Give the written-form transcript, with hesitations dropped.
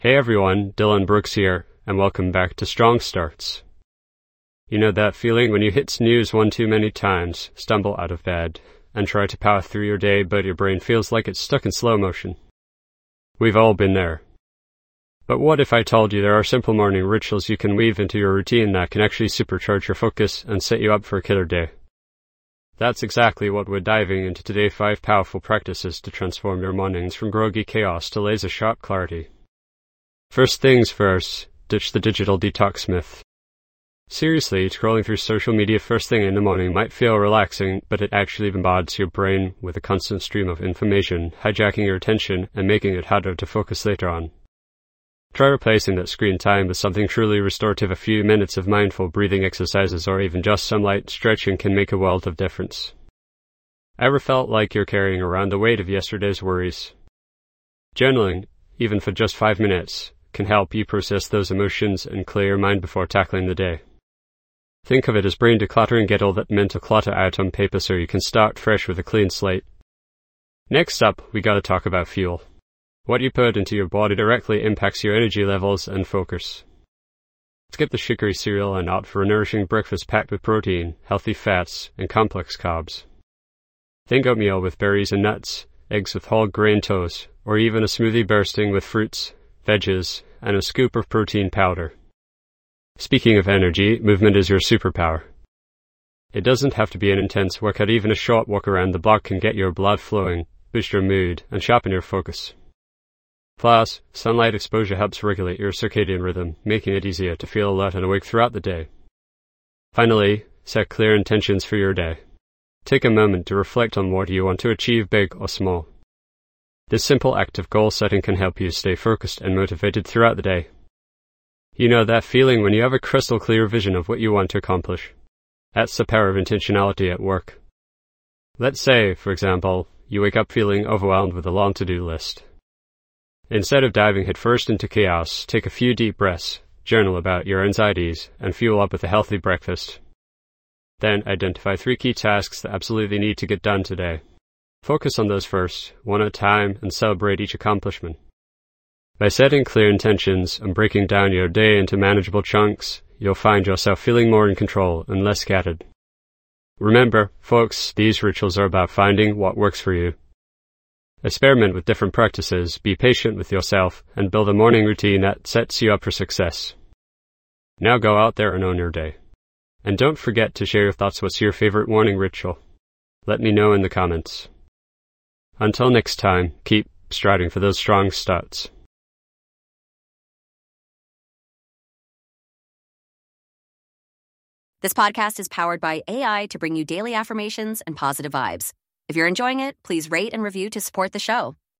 Hey everyone, Dylan Brooks here, and welcome back to Strong Starts. You know that feeling when you hit snooze one too many times, stumble out of bed, and try to power through your day, but your brain feels like it's stuck in slow motion? We've all been there. But what if I told you there are simple morning rituals you can weave into your routine that can actually supercharge your focus and set you up for a killer day? That's exactly what we're diving into today. 5 powerful practices to transform your mornings from groggy chaos to laser-sharp clarity. First things first, ditch the digital detox myth. Seriously, scrolling through social media first thing in the morning might feel relaxing, but it actually bombards your brain with a constant stream of information, hijacking your attention and making it harder to focus later on. Try replacing that screen time with something truly restorative. A few minutes of mindful breathing exercises or even just some light stretching can make a world of difference. Ever felt like you're carrying around the weight of yesterday's worries? Journaling, even for just 5 minutes, can help you process those emotions and clear your mind before tackling the day. Think of it as brain decluttering. Get all that mental clutter out on paper so you can start fresh with a clean slate. Next up, we gotta talk about fuel. What you put into your body directly impacts your energy levels and focus. Skip the sugary cereal and opt for a nourishing breakfast packed with protein, healthy fats, and complex carbs. Think oatmeal with berries and nuts, eggs with whole grain toast, or even a smoothie bursting with fruits, veggies, and a scoop of protein powder. Speaking of energy, movement is your superpower. It doesn't have to be an intense workout. Even a short walk around the block can get your blood flowing, boost your mood, and sharpen your focus. Plus, sunlight exposure helps regulate your circadian rhythm, making it easier to feel alert and awake throughout the day. Finally, set clear intentions for your day. Take a moment to reflect on what you want to achieve, big or small. This simple act of goal setting can help you stay focused and motivated throughout the day. You know that feeling when you have a crystal clear vision of what you want to accomplish? That's the power of intentionality at work. Let's say, for example, you wake up feeling overwhelmed with a long to-do list. Instead of diving headfirst into chaos, take a few deep breaths, journal about your anxieties, and fuel up with a healthy breakfast. Then identify 3 key tasks that absolutely need to get done today. Focus on those first, one at a time, and celebrate each accomplishment. By setting clear intentions and breaking down your day into manageable chunks, you'll find yourself feeling more in control and less scattered. Remember, folks, these rituals are about finding what works for you. Experiment with different practices, be patient with yourself, and build a morning routine that sets you up for success. Now go out there and own your day. And don't forget to share your thoughts. What's your favorite morning ritual? Let me know in the comments. Until next time, keep striding for those strong starts. This podcast is powered by AI to bring you daily affirmations and positive vibes. If you're enjoying it, please rate and review to support the show.